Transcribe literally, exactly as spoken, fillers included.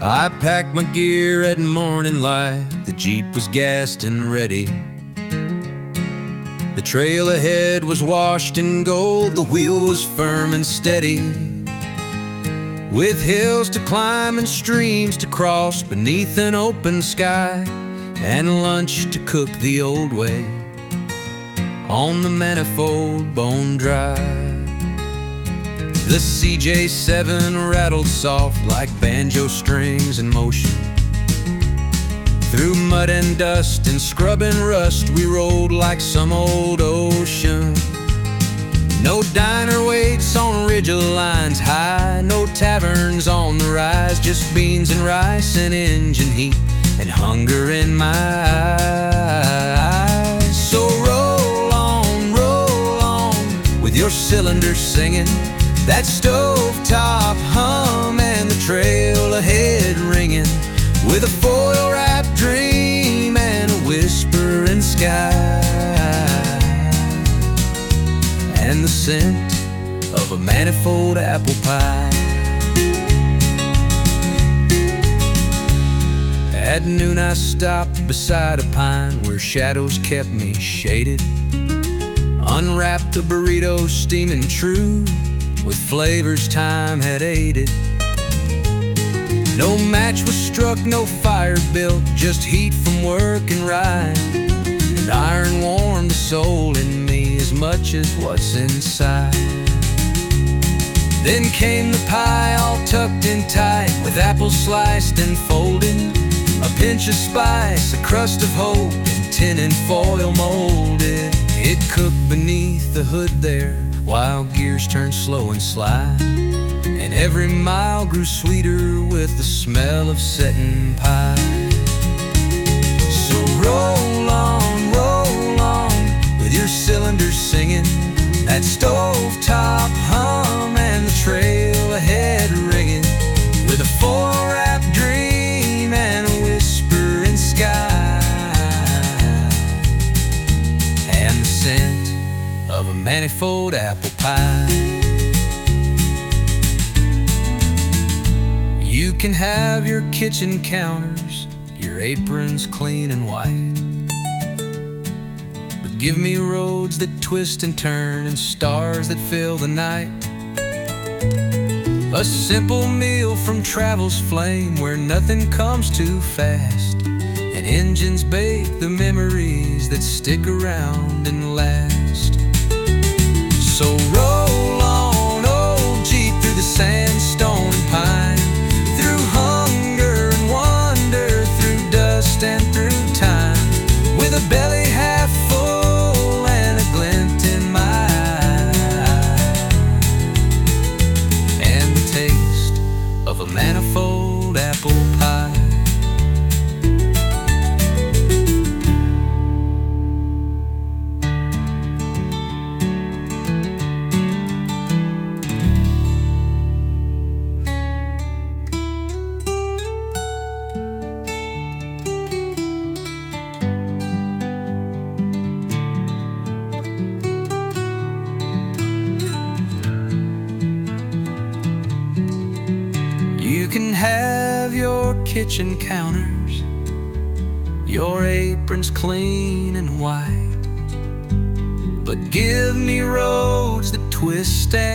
I packed my gear at morning light. The Jeep was gassed and ready. The trail ahead was washed in gold. The wheel was firm and steady. With hills to climb and streams to cross beneath an open sky, and lunch to cook the old way on the Manifold Bone Drive. The C J seven rattled soft like banjo strings in motion. Through mud and dust and scrub and rust, we rolled like some old ocean. No diner waits on ridge lines high, no taverns on the rise, just beans and rice and engine heat and hunger in my eyes. So roll on, roll on, with your cylinder singing, that stovetop hum and the trail ahead ringing, with a foil-wrapped dream and a whispering sky, and the scent of a manifold apple pie. At noon I stopped beside a pine where shadows kept me shaded, unwrapped a burrito steaming true with flavors time had aided. No match was struck, no fire built, just heat from work and ride, and iron warmed the soul in me as much as what's inside. Then came the pie all tucked in tight, with apples sliced and folded, a pinch of spice, a crust of hope, and tin and foil molded. It cooked beneath the hood there, while gears turned slow and sly, and every mile grew sweeter with the smell of setting pie. So roll on, roll on, with your cylinder singing, that stovetop hum and the trail ahead ringing, with a foil-wrapped dream and a whispering sky, and the scent of a manifold apple pie. You can have your kitchen counters, your aprons clean and white, but give me roads that twist and turn and stars that fill the night. A simple meal from travel's flame where nothing comes too fast, and engines bake the memories that stick around and last. So roll on, old Jeep, through the sandstone and pine, through hunger and wonder, through dust and through time, with a belly half full and a glint in my eye, and the taste of a manifold apple pie. You can have your kitchen counters, your aprons clean and white, but give me roads that twist and